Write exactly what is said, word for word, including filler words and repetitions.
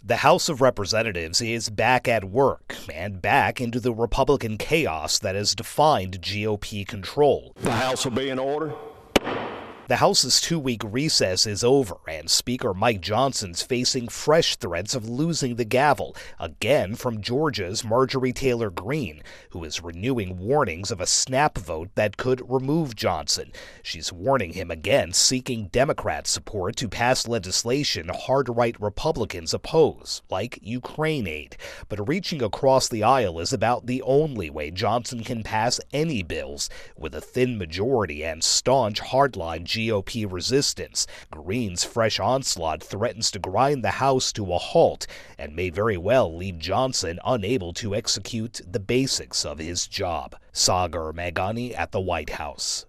The House of Representatives is back at work and back into the Republican chaos that has defined G O P control. The House will be in order. The House's two-week recess is over, and Speaker Mike Johnson's facing fresh threats of losing the gavel, again from Georgia's Marjorie Taylor Greene, who is renewing warnings of a snap vote that could remove Johnson. She's warning him against seeking Democrat support to pass legislation hard-right Republicans oppose, like Ukraine aid. But reaching across the aisle is about the only way Johnson can pass any bills, with a thin majority and staunch hardline G O P resistance. Greene's fresh onslaught threatens to grind the House to a halt and may very well leave Johnson unable to execute the basics of his job. Sagar Meghani at the White House.